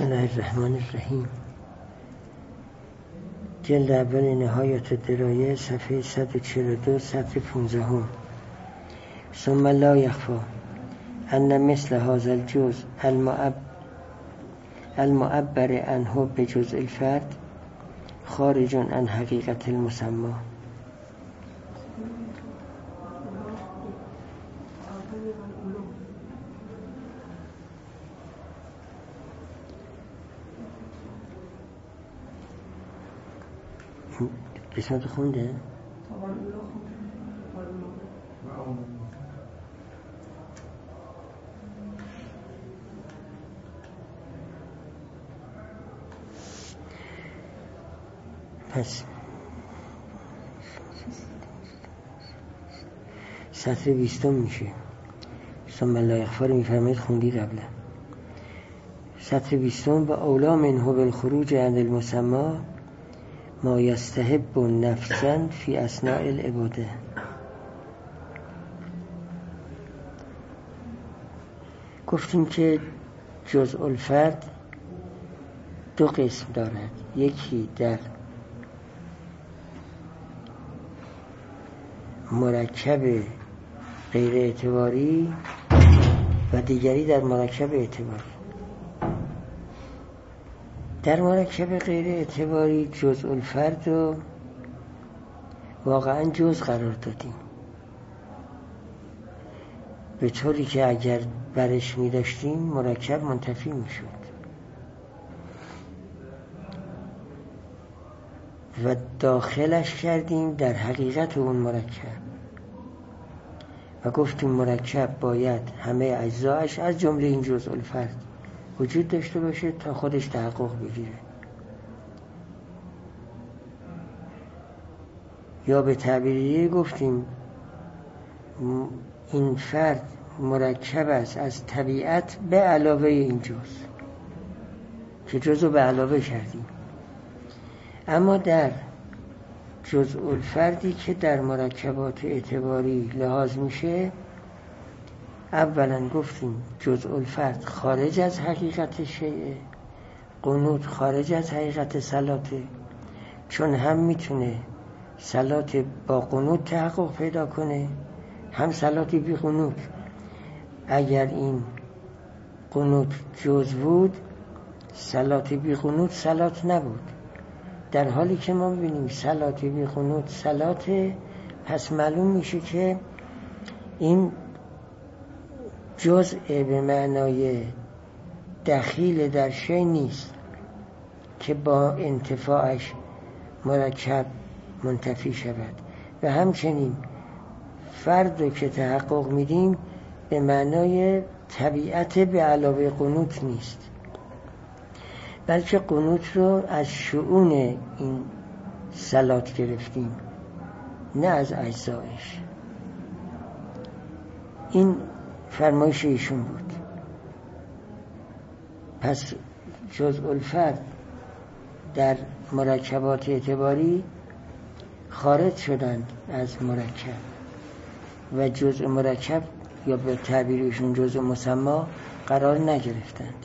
بسم الله الرحمن الرحیم. جلد اول نهایت الدرایه صفحه 142 سطر 15. ثم لا یخفی ان مثل هذا الجزء المعبر عنه بجزء الفرد خارج عن حقیقت المسمى. قسمت خونده؟ پس سطر 20 میشه. ثم لا یخفی میفرمایید خوندی قبلا. سطر 20 و اولا منه بالخروج عن المسمى ما یستحب نفسا فی اثناء العباده. گفتیم که جزء الفرد دو قسم دارد، یکی در مرکب غیر اعتباری و دیگری در مرکب اعتباری. در مرکب غیر اعتباری جزء الفرد رو واقعا جزء قرار دادیم، به طوری که اگر برش می داشتیم مرکب منتفی می شد و داخلش کردیم در حقیقت اون مرکب و گفتیم مرکب باید همه اجزایش از جمله این جزء الفرد وجود داشته باشه تا خودش تحقق بگیره، یا به تعبیری گفتیم این فرد مرکب است از طبیعت به علاوه این جزء که جزء به علاوه کردیم. اما در جزء الفردی که در مرکبات اعتباری لحاظ میشه، اولا گفتیم جزء الفرد خارج از حقیقت شیء، قنوت خارج از حقیقت صلاته، چون هم میتونه صلات با قنوت تحقق پیدا کنه هم صلاتی بی قنوت. اگر این قنوت جزء بود صلات بی قنوت صلات نبود، در حالی که ما ببینیم صلات بی قنوت صلاته، پس معلوم میشه که این جزء به معنای دخیل در شیء نیست که با انتفاعش مرکب منتفی شود، و همچنین فرد که تحقق میدیم به معنای طبیعت به علاوه قنوت نیست، بلکه قنوت رو از شؤون این صلات گرفتیم نه از اجزایش. این فرمایش ایشون بود. پس جزء الفرد در مرکبات اعتباری خارج شدند از مرکب و جزء مرکب یا به تعبیرشون جزء مسمى قرار نگرفتند.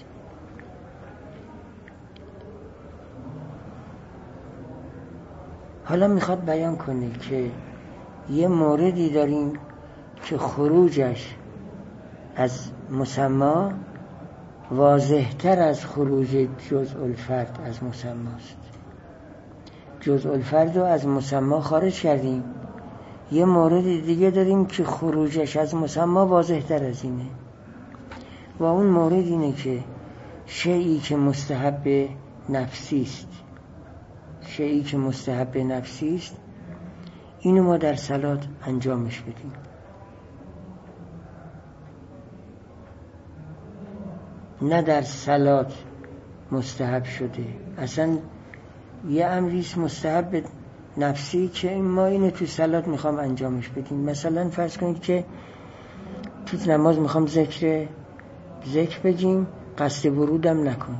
حالا میخواد بیان کنه که یه موردی داریم که خروجش از مسمى واضح‌تر از خروج جزء الفرد از مسمى است. جزء الفرد رو از مسمى خارج کردیم، یه مورد دیگه داریم که خروجش از مسمى واضح‌تر از اینه، و اون مورد اینه که شیئی که مستحب نفسی است، شیئی که مستحب نفسی است اینو ما در صلات انجامش بدیم. نه در صلات مستحب شده، اصلا یه امریست مستحب نفسی که ما اینو تو صلات میخوام انجامش بدیم. مثلا فرض کنید که تو نماز میخوام ذکر بگیم، قصد ورودم نکنیم،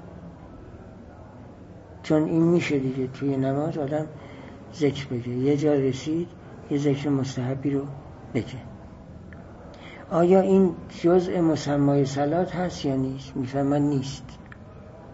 چون این میشه دیگه توی نماز آدم ذکر بگه، یه جا رسید یه ذکر مستحبی رو بگه. آیا این جزء مسمای صلات هست یا نیست؟ میفهمن نیست.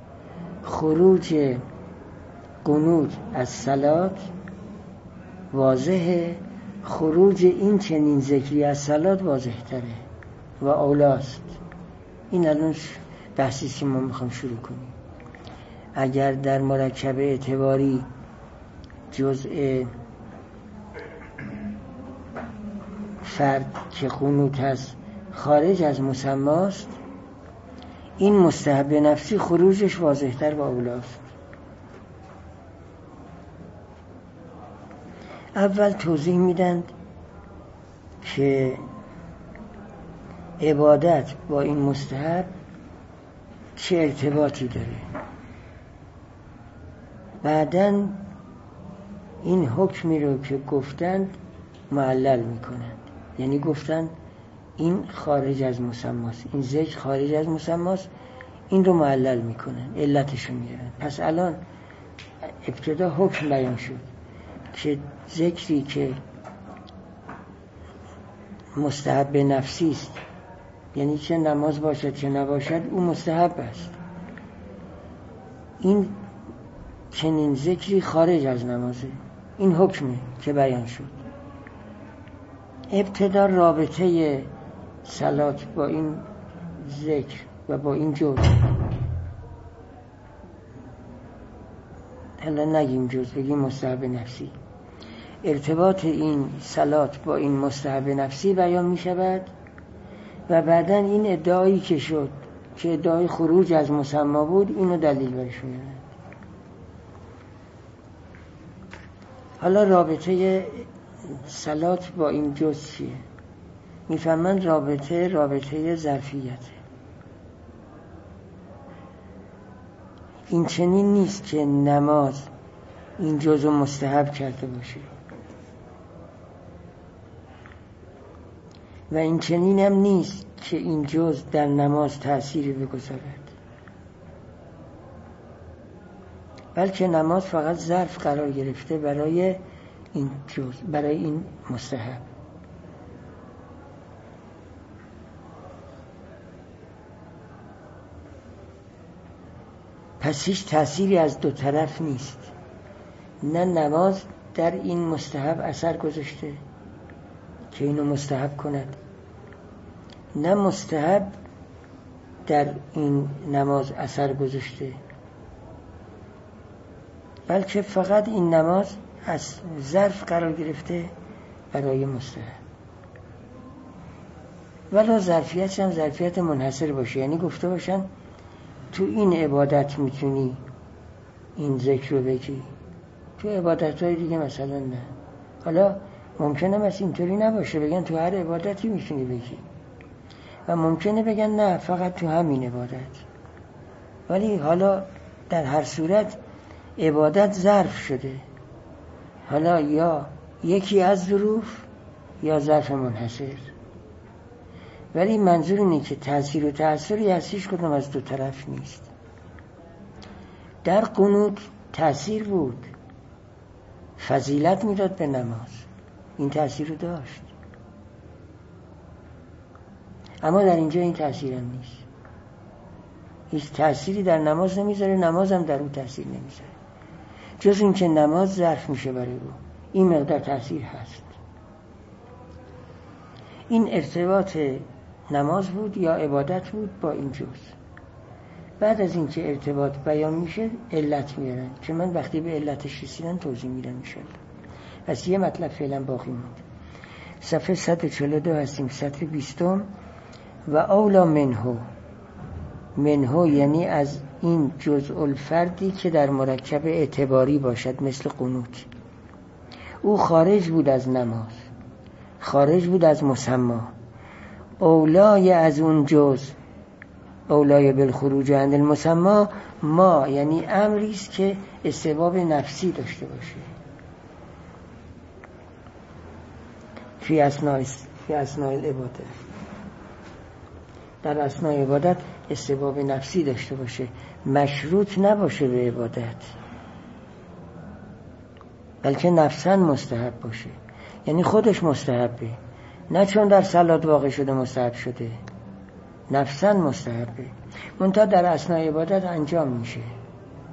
خروج قنوت از صلات واضحه، خروج این چنین ذکری از صلات واضح تره و اولاست. این الان بحثی که ما میخوام شروع کنیم. اگر در مرکب اعتباری جزء فرد که قنوت هست خارج از مسماست، این مستحب نفسی خروجش واضحتر و اولاست. اول توضیح میدند که عبادت با این مستحب چه ارتباطی داره. بعدن این حکمی رو که گفتند معلل میکنند، یعنی گفتند این خارج از مسماست، این ذکر خارج از مسماست، این رو معلل میکنن، علتشو میارن. پس الان ابتدا حکم بیان شد که ذکری که مستحب نفسی است، یعنی چه نماز باشد چه نباشد او مستحب است، این چنین ذکری خارج از نمازه. این حکمه که بیان شد. ابتدا رابطه صلات با این ذکر و با این جزء، حالا نگیم جزء، بگیم مستحب نفسی، ارتباط این صلات با این مستحب نفسی بیان می شود و بعدن این ادعایی که شد که ادعای خروج از مسما بود، اینو دلیل برش میارن. حالا رابطه صلات با این جزء چیه؟ میفهمند رابطه ظرفیته. این چنین نیست که نماز این جزء مستحب کرده باشه و این چنین هم نیست که این جزء در نماز تأثیری بگذارد، بلکه نماز فقط ظرف قرار گرفته برای این جزء، برای این مستحب. پس هیچ تأثیری از دو طرف نیست، نه نماز در این مستحب اثر گذاشته که اینو مستحب کند، نه مستحب در این نماز اثر گذاشته، بلکه فقط این نماز از ظرف قرار گرفته برای مستحب. ولی ظرفیتش هم ظرفیت منحصر باشه، یعنی گفته باشن تو این عبادت میتونی این ذکر رو بگی، تو عبادتهای دیگه مثلا نه. حالا ممکنه مثل اینطوری نباشه، بگن تو هر عبادتی میتونی بگی، و ممکنه بگن نه فقط تو همین عبادت. ولی حالا در هر صورت عبادت ظرف شده، حالا یا یکی از ظروف یا ظرف منحصر. ولی منظور اینه که تأثیر و تأثیری هستیش کدوم از دو طرف نیست. در قنوت تأثیر بود، فضیلت میداد به نماز، این تأثیر رو داشت، اما در اینجا این تأثیر هم نیست، هیچ تأثیری در نماز نمیذاره، نماز هم در اون تأثیر نمیذاره، جز این که نماز ظرف میشه برای او، این مقدار تأثیر هست. این ارتباط نماز بود یا عبادت بود با این جز. بعد از این که ارتباط بیان میشه علت میارن که من وقتی به علتش رسیدن توضیح میدم انشاءالله. پس یه مطلب فعلا باقی موند. صفحه 142 هستیم، سطر 20. و اولا منهو یعنی از این جزء الفردی که در مرکب اعتباری باشد، مثل قنوت، او خارج بود از نماز، خارج بود از مسما. اولای از اون جزء، اولای بالخروج عن المسما، ما یعنی امری است که استحباب نفسی داشته باشه فی اثناء العبادت، در اثناء عبادت استحباب نفسی داشته باشه، مشروط نباشه به عبادت، بلکه نفساً مستحب باشه، یعنی خودش مستحبه، نه چون در صلات واقع شده مستحب شده، نفساً مستحبه، منتها در اثناء عبادت انجام میشه.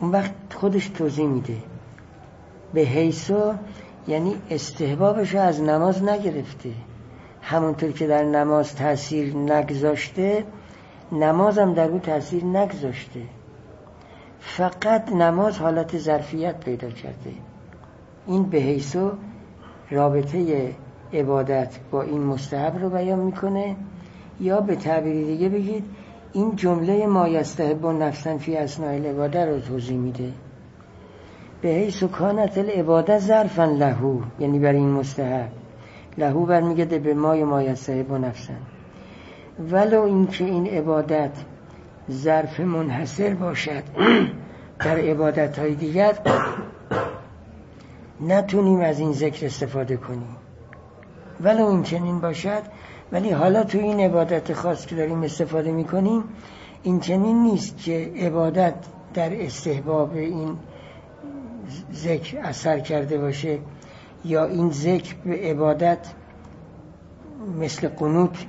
اون وقت خودش توضیح میده. به حیثو یعنی استحبابش از نماز نگرفته، همونطور که در نماز تأثیر نگذاشته نمازم در او تأثیر نگذاشته، فقط نماز حالت ظرفیت پیدا کرده. این به حیثو رابطه عبادت با این مستحب رو بیان میکنه، یا به تعبیر دیگه بگید این جمله ما یستحب نفسا فی اثناء العباده رو توضیح میده. به حیث کانت العباده ظرفا لهو، یعنی برای این مستحب، لهو برمیگرده به ما یستحب نفسا، ولو این که این عبادت ظرف منحصر باشد در عبادت های دیگر نتونیم از این ذکر استفاده کنیم، ولو این چنین باشد، ولی حالا تو این عبادت خاص که داریم استفاده میکنیم این چنین نیست که عبادت در استحباب این ذکر اثر کرده باشه، یا این ذکر به عبادت مثل قنوت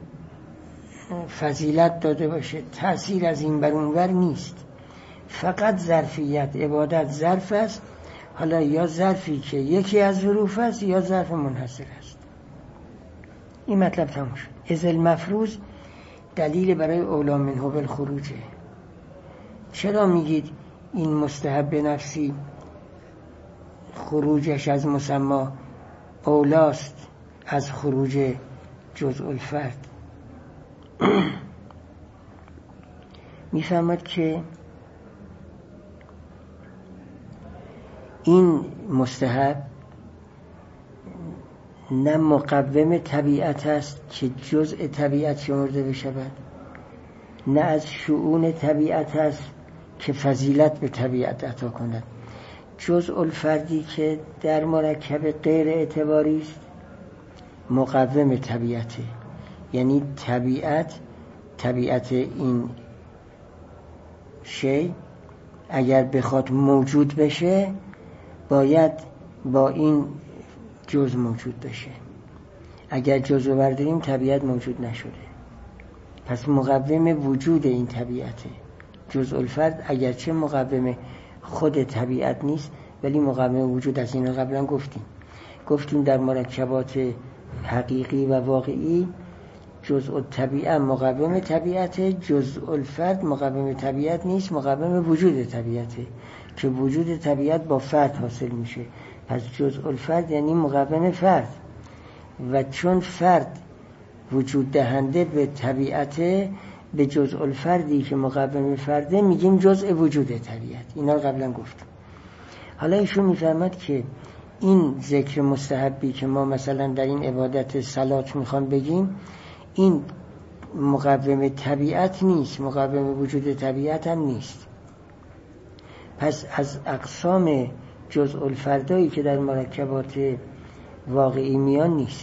فضیلت داده باشه، تأثیر از این بر اونور نیست، فقط ظرفیت. عبادت ظرف است، حالا یا ظرفی که یکی از ظروف است یا ظرف منحصر است. این مطلب تموم شد. از المفروض دلیل برای اولا منه بالخروجه. چرا میگید این مستحب نفسی خروجش از مسمی اولاست از خروج جزء الفرد؟ میفهمد که این مستحب نه مقوم طبیعت است که جزء طبیعت شمرده بشود، نه از شؤون طبیعت است که فضیلت به طبیعت عطا کند. جزء الفردی که در مرکب غیر اعتباری است مقوم طبیعته، یعنی طبیعت این شی اگر بخواد موجود بشه باید با این جزء موجود بشه، اگر جزء برداریم طبیعت موجود نشده، پس مقوم وجود این طبیعته. جزء الفرد اگرچه مقوم خود طبیعت نیست ولی مقوم وجود است. این رو قبلا گفتیم در مرکبات حقیقی و واقعی جزء الطبیعه مقوم طبیعت، جزء الفرد مقوم طبیعت نیست، مقوم وجود طبیعته که وجود طبیعت با فرد حاصل میشه. پس جزء الفرد یعنی مقوم فرد، و چون فرد وجود دهنده به طبیعت، به جزء الفردی که مقوم فرده میگیم جزء وجود طبیعت. اینا رو قبلا گفتم. حالا ایشون میفهمد که این ذکر مستحبی که ما مثلا در این عبادت صلات میخوام بگیم این مقوم طبیعت نیست، مقوم وجود طبیعت هم نیست. پس از اقسام جزء الفردایی که در مرکبات واقعی میان نیست،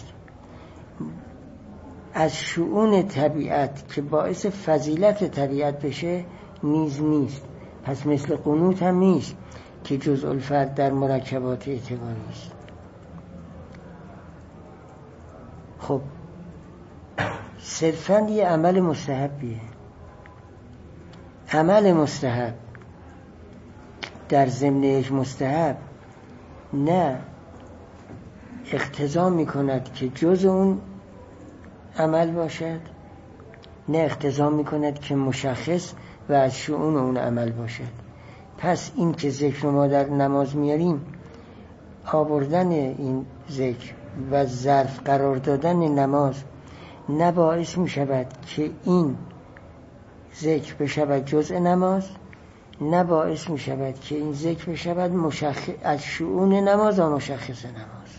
از شؤون طبیعت که باعث فضیلت طبیعت بشه نیست. پس مثل قنوت هم نیست که جزء الفرد در مرکبات اعتباری است. خب صرفاً یه عمل مستحبیه. عمل مستحب در ضمن یک مستحب نه اقتضا میکند که جز اون عمل باشد، نه اقتضا میکند که مشخص و از شؤون اون عمل باشد. پس این که ذکر ما در نماز میاریم، آوردن این ذکر و ظرف قرار دادن نماز نه باعث میشود که این ذکر بشود جزء نماز، نه باعث میشود که این ذکر بشود از شؤون نماز و مشخص نماز.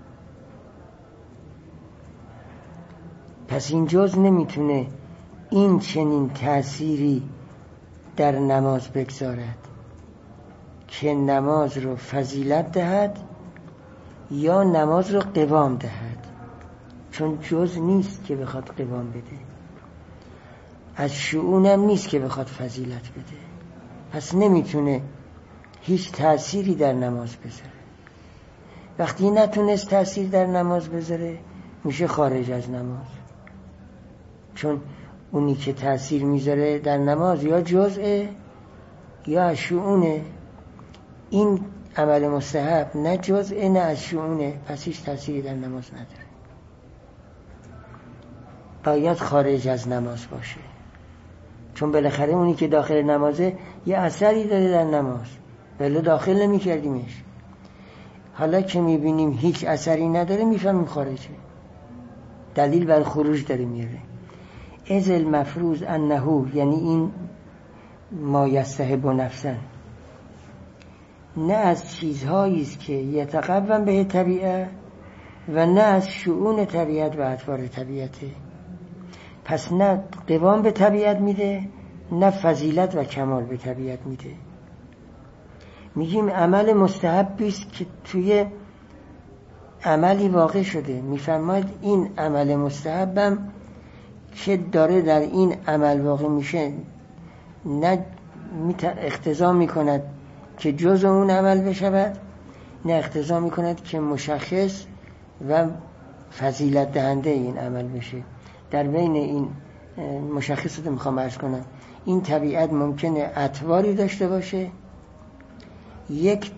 پس این جزء نمیتونه این چنین تأثیری در نماز بگذارد که نماز رو فضیلت دهد یا نماز رو قوام دهد، چون جزء نیست که بخواد قوام بده، از شؤونم نیست که بخواد فضیلت بده. پس نمیتونه هیچ تأثیری در نماز بذاره. وقتی نتونست تأثیر در نماز بذاره میشه خارج از نماز، چون اونی که تأثیر میذاره در نماز یا جزءه یا از شؤونه، این عمل مستحب نه جزء نه از شؤونه، پس هیچ تأثیری در نماز نداره. باید خارج از نماز باشه، چون بالاخره اونی که داخل نمازه یه اثری داره در نماز، ولی داخل نمی کردیمش. حالا که می بینیم هیچ اثری نداره میفهمیم خارجه، دلیل بر خروج داره میاره. از المفروض انه، یعنی این ما یستحب نفسا، نه از چیزهایی است که یتقوم به طبیعه و نه از شؤون طبیعت و اطوار طبیعته. پس نه قوام به طبیعت میده، نه فضیلت و کمال به طبیعت میده. میگیم عمل مستحبی است که توی عملی واقع شده. میفرماید این عمل مستحبم که داره در این عمل واقع میشه، نه اقتضا میکند که جز اون عمل بشود، نه اقتضا میکند که مشخص و فضیلت دهنده این عمل بشه. در بین این مشخص رو میخوام عرض کنم، این طبیعت ممکنه اطواری داشته باشه، یک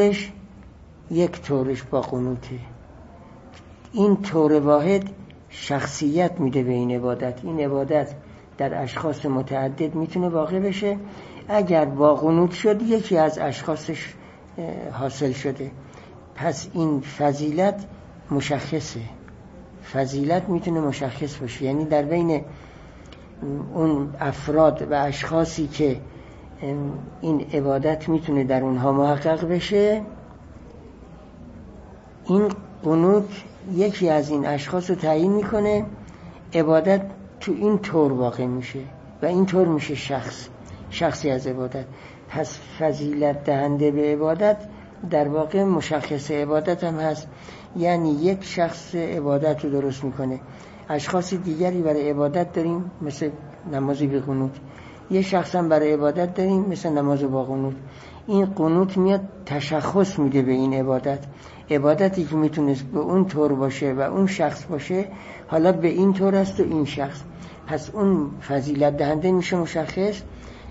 طورش با قنوته. این طور واحد شخصیت میده به این عبادت. این عبادت در اشخاص متعدد میتونه واقع بشه. اگر با قنوت شد یکی از اشخاصش حاصل شده، پس این فضیلت مشخصه. فضیلت میتونه مشخص باشه، یعنی در بین اون افراد و اشخاصی که این عبادت میتونه در اونها محقق بشه، این قنوت یکی از این اشخاص رو تعیین میکنه، عبادت تو این طور واقع میشه و این طور میشه شخصی از عبادت. پس فضیلت دهنده به عبادت در واقع مشخص عبادت هم هست، یعنی یک شخص عبادت رو درست میکنه. اشخاص دیگری برای عبادت داریم مثل نمازی به قنوت، یه شخص هم برای عبادت داریم مثل نماز با قنوت. این قنوت میاد تشخص میده به این عبادت. عبادتی که میتونست به اون طور باشه و اون شخص باشه، حالا به این طور است و این شخص، پس اون فضیلت دهنده میشه مشخص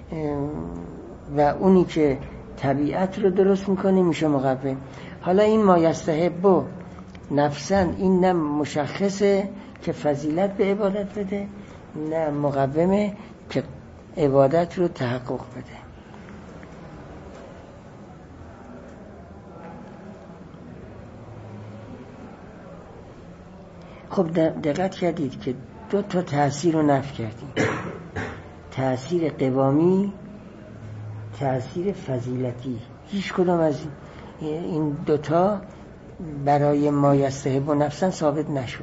و اونی که طبیعت رو درست میکنه میشه مقوم. حالا این ما یستحب نفسا، این نه مشخصه که فضیلت به عبادت بده، نه مقومه که عبادت رو تحقق بده. خب دقت کردید که دو تا تأثیر رو نفی کردیم، تأثیر قوامی، تأثیر فضیلتی. هیچ کدام از این دوتا برای ما یستحب نفسا ثابت نشد.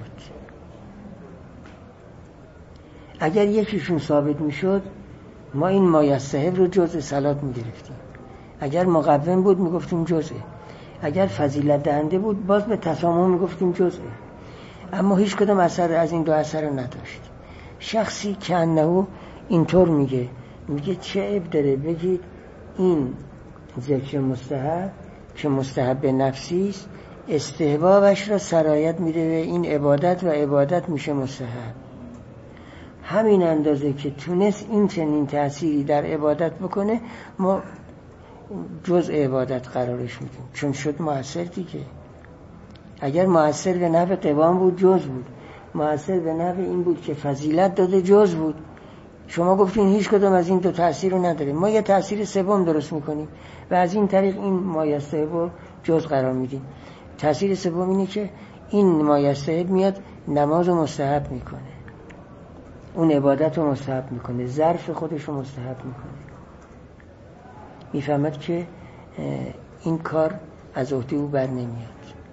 اگر یکیشون ثابت میشد ما این ما یستحب رو جزء صلات میگرفتیم، اگر مقوم بود میگفتیم جزء، اگر فضیلت دهنده بود باز به تسامح میگفتیم جزء. اما هیچ کدام اثر از این دو اثر رو نداشت. شخصی که انه اینطور میگه چه عیب داره بگید این ذکر مستحب که مستحب نفسی است، استحبابش را سرایت میده به این عبادت و عبادت میشه مستحب. همین اندازه که تونست این چنین تأثیری در عبادت بکنه ما جزء عبادت قرارش میدیم، چون شد مؤثر دیگه. اگر مؤثر به نفع قوام بود جز بود، مؤثر به نفع این بود که فضیلت داده جز بود. شما گفتین هیچ کدام از این دو تأثیر رو نداره، ما یه تأثیر سوم درست میکنیم و از این طریق این ما یستحب جز قرار میدیم. تأثیر سوم اینه که این ما یستحب میاد نماز رو مستحب میکنه، اون عبادت رو مستحب میکنه، ظرف خودش رو مستحب میکنه. میفهمد که این کار از عهده او بر نمیاد.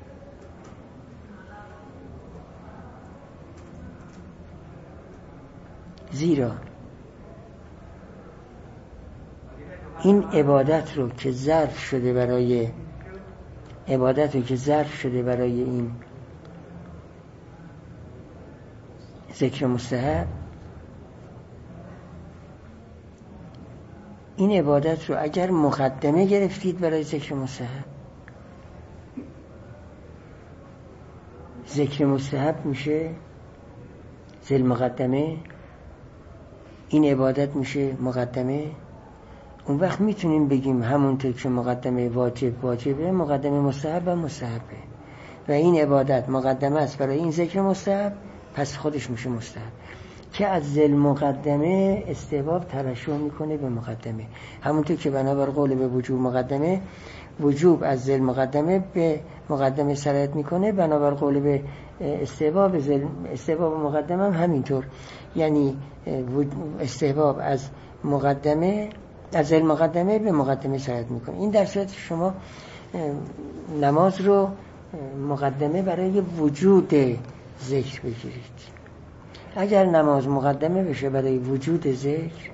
زیرا این عبادت رو که ظرف شده برای این ذکر مستحب، این عبادت رو اگر مقدمه گرفتید برای ذکر مستحب، ذکر مستحب میشه ذل مقدمه، این عبادت میشه مقدمه. اون وقت میتونیم بگیم همونطور که مقدمه واجب واجبه، مقدمه مستحب و مستحبه و این عبادت مقدمه است برای این ذکر مستحب، پس خودش میشه مستحب که از ذل مقدمه استحباب ترشح میکنه به مقدمه. همونطور که بنابر قول به وجوب مقدمه، وجوب از ذل مقدمه به مقدمه سرایت میکنه، بنابر قول به استحباب مقدمه هم همینطور، یعنی استحباب از مقدمه از ذل مقدمه به مقدمه سرایت میکنه. این در صورت شما نماز رو مقدمه برای وجود ذکر بگیرید. اگر نماز مقدمه بشه برای وجود ذکر،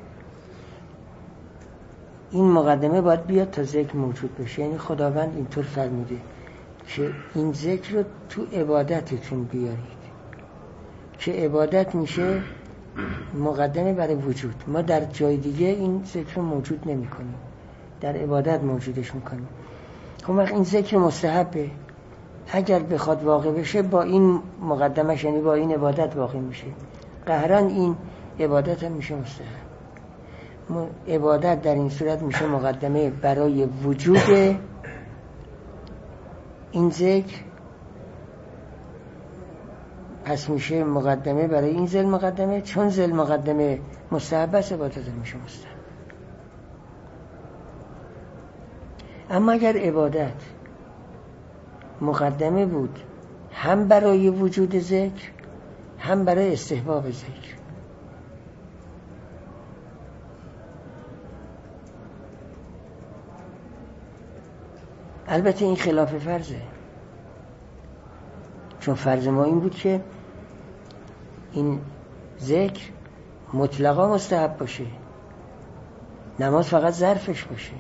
این مقدمه باید بیاد تا ذکر موجود بشه. یعنی خداوند اینطور فرموده که این ذکر رو تو عبادتتون بیارید، که عبادت میشه مقدمه برای وجود. ما در جای دیگه این ذکر رو موجود نمی کنیم، در عبادت موجودش میکنیم. خب وقت این ذکر مستحبه، اگر بخواد واقع بشه با این مقدمش، یعنی با این عبادت واقع میشه، قهرن این عبادت هم میشه مستحب. عبادت در این صورت میشه مقدمه برای وجود این ذکر، پس میشه مقدمه برای این ذل مقدمه. چون ذل مقدمه مستحب است، عبادت میشه مستحب. اما اگر عبادت مقدمه بود هم برای وجود ذکر هم برای استحباب ذکر، البته این خلاف فرضه، چون فرض ما این بود که این ذکر مطلقا مستحب باشه، نماز فقط ظرفش باشه،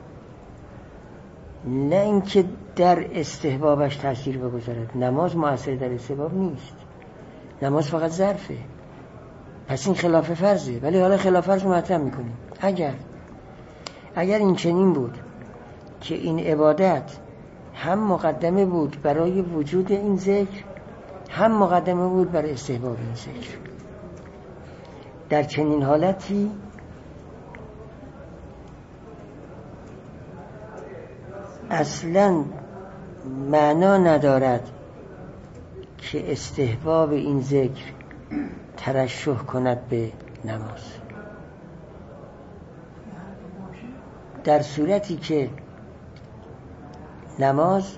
نه اینکه در استحبابش تاثیر بگذارد. نماز مؤثر در استحباب نیست، نماز فقط ظرفه. پس این خلاف فرضه. ولی حالا خلاف فرض رو مطرح میکنیم. اگر این چنین بود که این عبادت هم مقدمه بود برای وجود این ذکر، هم مقدمه بود برای استحباب این ذکر، در چنین حالتی اصلا معنا ندارد که استحباب این ذکر ترشح کند به نماز. در صورتی که نماز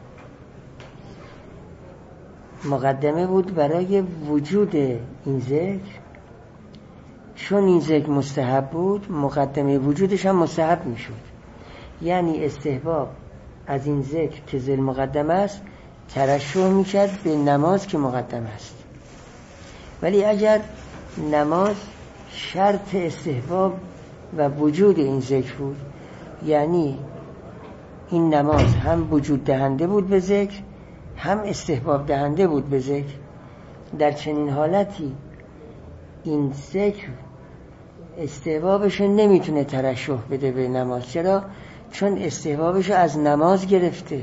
مقدمه بود برای وجود این ذکر، چون این ذکر مستحب بود، مقدمه وجودش هم مستحب میشد. یعنی استحباب از این ذکر که ذل مقدمه است ترشح میکرد به نماز که مقدمه است. ولی اگر نماز شرط استحباب و وجود این ذکر بود، یعنی این نماز هم وجود دهنده بود به ذکر، هم استحباب دهنده بود به ذکر، در چنین حالتی این ذکر استحبابش نمیتونه ترشح بده به نماز. چرا؟ چون استحبابش از نماز گرفته،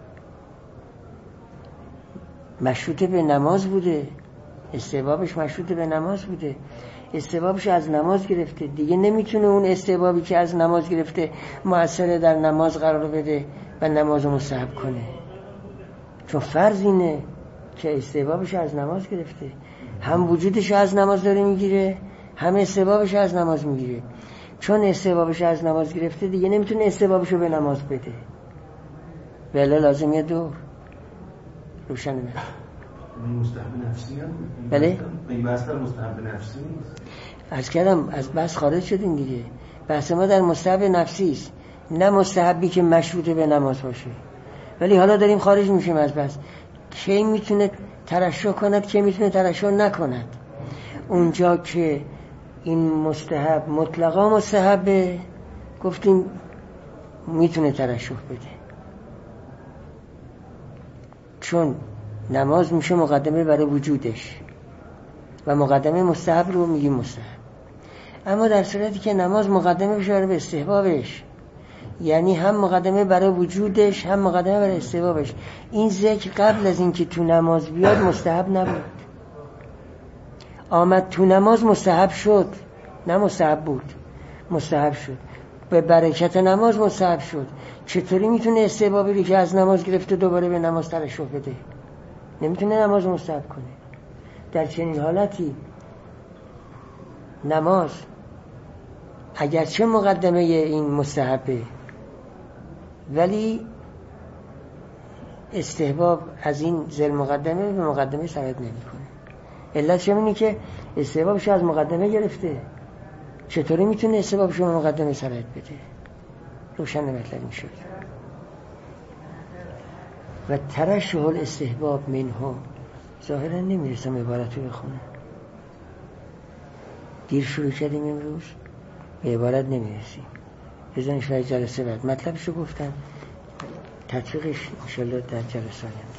مشروط به نماز بوده، استحبابش مشروط به نماز بوده، استحبابش از نماز گرفته، دیگه نمیتونه اون استحبابی که از نماز گرفته مؤثر در نماز قرار بده و نماز مستحب کنه. چون فرض اینه که استحبابش از نماز گرفته، هم وجودش از نماز داره میگیره، هم استحبابش از نماز میگیره. چون استحبابش از نماز گرفته، دیگه نمیتونه استحبابش رو به نماز بده، ولی لازم دور روشن بده. مستحب نفسی هم؟ بله؟ این بحث در مستحب نفسی نیست؟ از کردم از بحث خارج شدیم دیگه. بحث ما در مستحب نفسی است، نه مستحبی که مشروط به نماز باشه. ولی حالا داریم خارج میشیم از بحث. کی میتونه ترشح کند، کی میتونه ترشح نکند. اونجا که این مستحب مطلقا مستحبه، گفتیم میتونه ترشح بده، چون نماز میشه مقدمه برای وجودش و مقدمه مستحب رو میگیم مستحب. اما در صورتی که نماز مقدمه بشه برای استحبابش، یعنی هم مقدمه برای وجودش هم مقدمه برای استحبابش، این ذکر قبل از اینکه تو نماز بیاد مستحب نبود، آمد تو نماز مستحب شد، نه مستحب بود، مستحب شد. به برکت نماز مستحب شد، چطوری میتونه استحبابی رو که از نماز گرفته دوباره به نماز ترشح بده؟ نمیتونه نماز مستحب کنه. در چنین حالتی نماز اگرچه مقدمه این مستحبه، ولی استحباب از این ذل مقدمه به مقدمه سرایت نمیکنه. علتش اینه که استحبابش از مقدمه گرفته، چطوری میتونه استحبابش به مقدمه سرایت بده؟ روشن مطلب میشد. و ترشح الاستحباب منه، ظاهرا نمیرسم عبارت رو بخونم، دیر شروع کردیم امروز، به عبارت نمیرسیم. بزنش برای جلسه بعد مطلبش رو گفتم، تطبیقش انشالله در جلسه آینده.